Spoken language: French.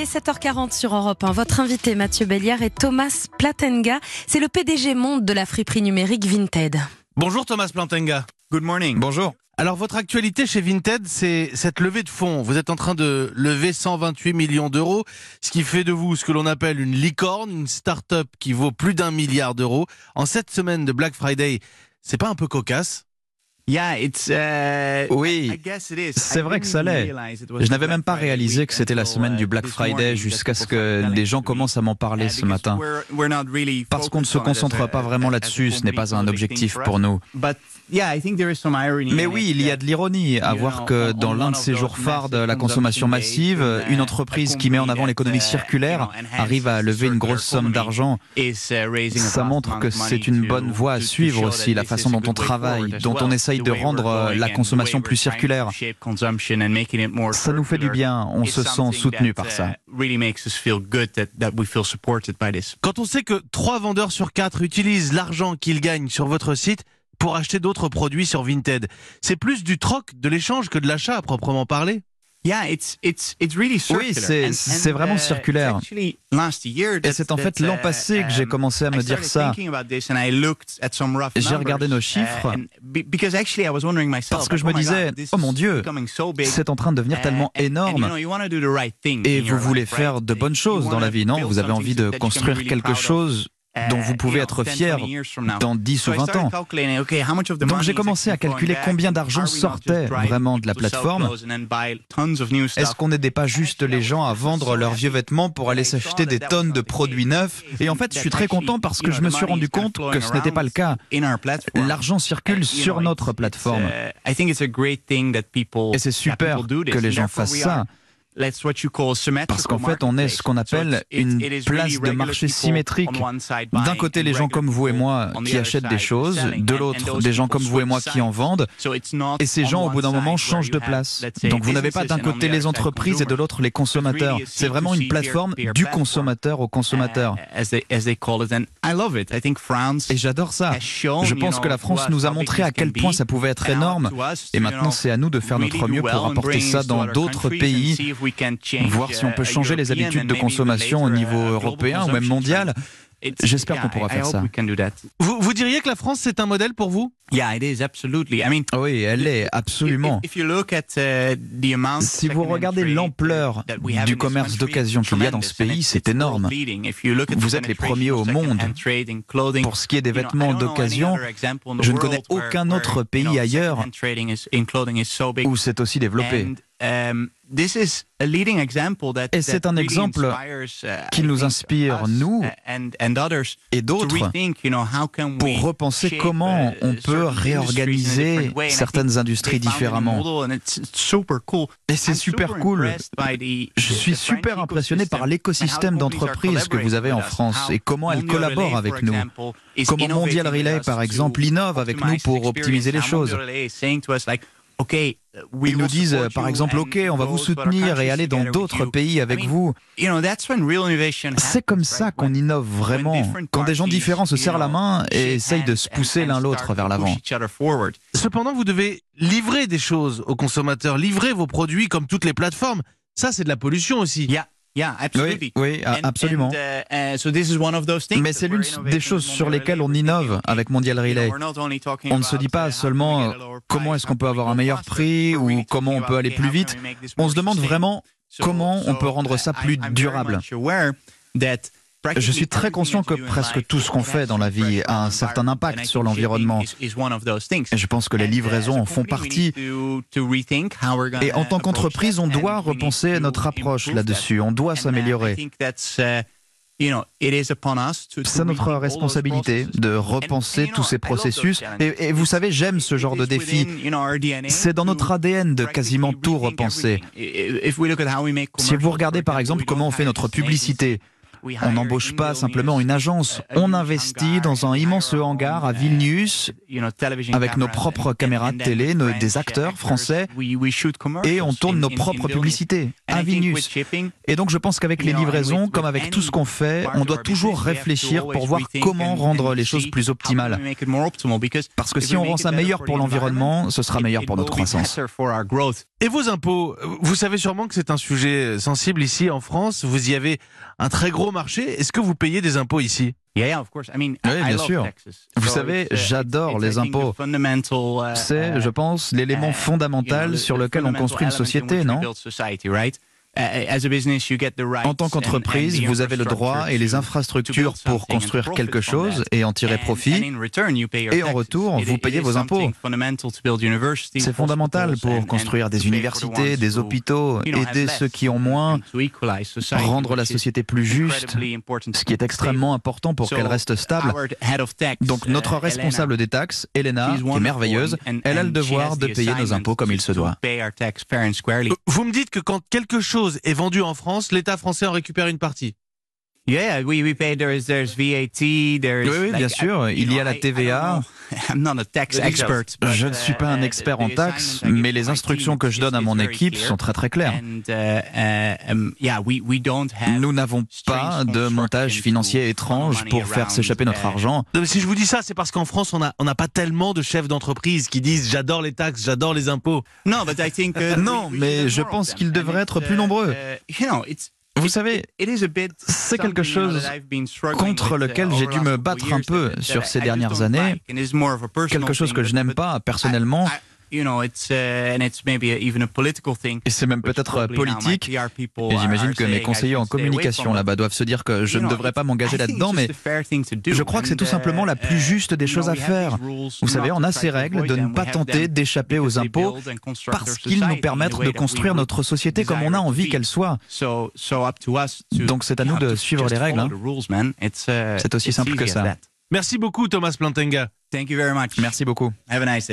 est 7h40 sur Europe 1. Votre invité Mathieu Belliard est Thomas Platenga. C'est le PDG monde de la friperie numérique Vinted. Bonjour Thomas Platenga. Good morning. Bonjour. Alors votre actualité chez Vinted, c'est cette levée de fonds. Vous êtes en train de lever 128 millions d'euros, ce qui fait de vous ce que l'on appelle une licorne, une start-up qui vaut plus d'1 milliard d'euros. En cette semaine de Black Friday, c'est pas un peu cocasse ? Oui, c'est vrai que ça l'est. Je n'avais même pas réalisé que c'était la semaine du Black Friday jusqu'à ce que des gens commencent à m'en parler ce matin. Parce qu'on ne se concentre pas vraiment là-dessus, ce n'est pas un objectif pour nous. Mais oui, il y a de l'ironie à voir que dans l'un de ces jours phares de la consommation massive, une entreprise qui met en avant l'économie circulaire arrive à lever une grosse somme d'argent. Ça montre que c'est une bonne voie à suivre aussi, la façon dont on travaille, dont on essaye de rendre la consommation plus circulaire. Ça nous fait du bien, on se sent soutenu par ça. Quand on sait que 3 vendeurs sur 4 utilisent l'argent qu'ils gagnent sur votre site pour acheter d'autres produits sur Vinted, c'est plus du troc, de l'échange que de l'achat à proprement parler ? Oui, c'est vraiment circulaire. Et c'est en fait l'an passé que j'ai commencé à me dire ça. J'ai regardé nos chiffres parce que je me disais, oh mon Dieu, c'est en train de devenir tellement énorme. Et vous voulez faire de bonnes choses dans la vie, non ? Vous avez envie de construire quelque chose dont vous pouvez être fier dans 10 ou 20 ans. Donc j'ai commencé à calculer combien d'argent sortait vraiment de la plateforme. Est-ce qu'on n'aidait pas juste les gens à vendre leurs vieux vêtements pour aller s'acheter des tonnes de produits neufs ? Et en fait, je suis très content parce que je me suis rendu compte que ce n'était pas le cas. L'argent circule sur notre plateforme. Et c'est super que les gens fassent ça. Parce qu'en fait, on est ce qu'on appelle une place de marché symétrique. D'un côté, les gens comme vous et moi qui achètent des choses, de l'autre, des gens comme vous et moi qui en vendent. Et ces gens, au bout d'un moment, changent de place. Donc vous n'avez pas d'un côté les entreprises et de l'autre les consommateurs. C'est vraiment une plateforme du consommateur au consommateur. Et j'adore ça. Je pense que la France nous a montré à quel point ça pouvait être énorme. Et maintenant, c'est à nous de faire notre mieux pour apporter ça dans d'autres pays. Voir si on peut changer les habitudes de consommation au niveau européen ou même mondial. J'espère qu'on pourra faire ça. Vous diriez que la France, c'est un modèle pour vous ? Oui, elle est, absolument. Si vous regardez l'ampleur du commerce d'occasion qu'il y a dans ce pays, c'est énorme. Vous êtes les premiers au monde. Pour ce qui est des vêtements d'occasion, je ne connais aucun autre pays ailleurs où c'est aussi développé. Et c'est un exemple qui nous inspire, nous et d'autres, pour repenser comment on peut réorganiser certaines industries différemment. Et c'est super cool. Je suis super impressionné par l'écosystème d'entreprises que vous avez en France et comment elles collaborent avec nous. Comment Mondial Relay, par exemple, innove avec nous pour optimiser les choses. Ils nous disent, par exemple, OK, on va vous soutenir et aller dans d'autres pays avec vous. C'est comme ça qu'on innove vraiment, quand des gens différents se serrent la main et essayent de se pousser l'un l'autre vers l'avant. Cependant, vous devez livrer des choses aux consommateurs, livrer vos produits comme toutes les plateformes. Ça, c'est de la pollution aussi. Oui, absolument. Mais c'est l'une des choses sur lesquelles on innove avec Mondial Relay. On ne se dit pas seulement comment est-ce qu'on peut avoir un meilleur prix ou comment on peut aller plus vite. On se demande vraiment comment on peut rendre ça plus durable. Je suis très conscient que presque tout ce qu'on fait dans la vie a un certain impact sur l'environnement. Et je pense que les livraisons en font partie. Et en tant qu'entreprise, on doit repenser notre approche là-dessus. On doit s'améliorer. C'est notre responsabilité de repenser tous ces processus. Et vous savez, j'aime ce genre de défi. C'est dans notre ADN de quasiment tout repenser. Si vous regardez par exemple comment on fait notre publicité, On n'embauche pas simplement une agence, on investit dans un immense hangar à Vilnius avec nos propres caméras de télé, des acteurs français, et on tourne nos propres publicités à Vilnius. Et donc je pense qu'avec les livraisons, comme avec tout ce qu'on fait, on doit toujours réfléchir pour voir comment rendre les choses plus optimales. Parce que si on rend ça meilleur pour l'environnement, ce sera meilleur pour notre croissance. Et vos impôts, vous savez sûrement que c'est un sujet sensible ici en France. Vous y avez un très gros marché. Est-ce que vous payez des impôts ici ? Oui, bien sûr. Vous savez, j'adore les impôts. C'est, je pense, l'élément fondamental sur lequel on construit une société, non ? En tant qu'entreprise, vous avez le droit et les infrastructures pour construire quelque chose et en tirer profit. Et en retour, vous payez vos impôts. C'est fondamental pour construire des universités, des hôpitaux, aider ceux qui ont moins, rendre la société plus juste, ce qui est extrêmement important pour qu'elle reste stable. Donc notre responsable des taxes, Elena, qui est merveilleuse, elle a le devoir de payer nos impôts comme il se doit. Vous me dites que quand quelque chose est vendu en France, l'État français en récupère une partie. Oui, bien sûr, il y a la TVA. Je ne suis pas un expert en taxes, mais les instructions que je donne à mon équipe sont très très claires. Nous n'avons pas de montage financier étrange pour faire s'échapper notre argent. Non, mais si je vous dis ça, c'est parce qu'en France, on n'a pas tellement de chefs d'entreprise qui disent « j'adore les taxes, j'adore les impôts ». Non, mais je pense qu'ils devraient être plus nombreux. Vous savez, c'est quelque chose contre lequel j'ai dû me battre un peu sur ces dernières années, quelque chose que je n'aime pas personnellement. Et c'est même peut-être politique. Et j'imagine que mes conseillers en communication là-bas doivent se dire que je ne devrais pas m'engager là-dedans, mais je crois que c'est tout simplement la plus juste des choses à faire. Vous savez, on a ces règles de ne pas tenter d'échapper aux impôts parce qu'ils nous permettent de construire notre société comme on a envie qu'elle soit. Donc c'est à nous de suivre les règles. C'est aussi simple que ça. Merci beaucoup Thomas Plantenga. Merci beaucoup.